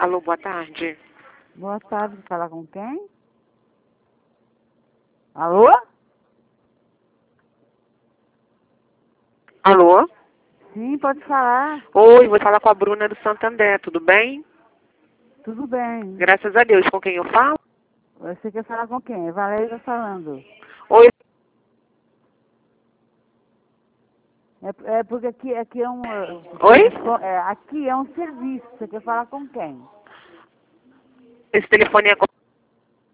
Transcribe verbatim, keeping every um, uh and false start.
Alô, boa tarde. Boa tarde, falar com quem? Alô? Alô? Sim, pode falar. Oi, vou falar com a Bruna do Santander, tudo bem? Tudo bem. Graças a Deus, com quem eu falo? Você quer falar com quem? Valéria falando. Oi, É, é porque aqui, aqui é um... é, Oi? é, aqui é um serviço. Você quer falar com quem? Esse telefone é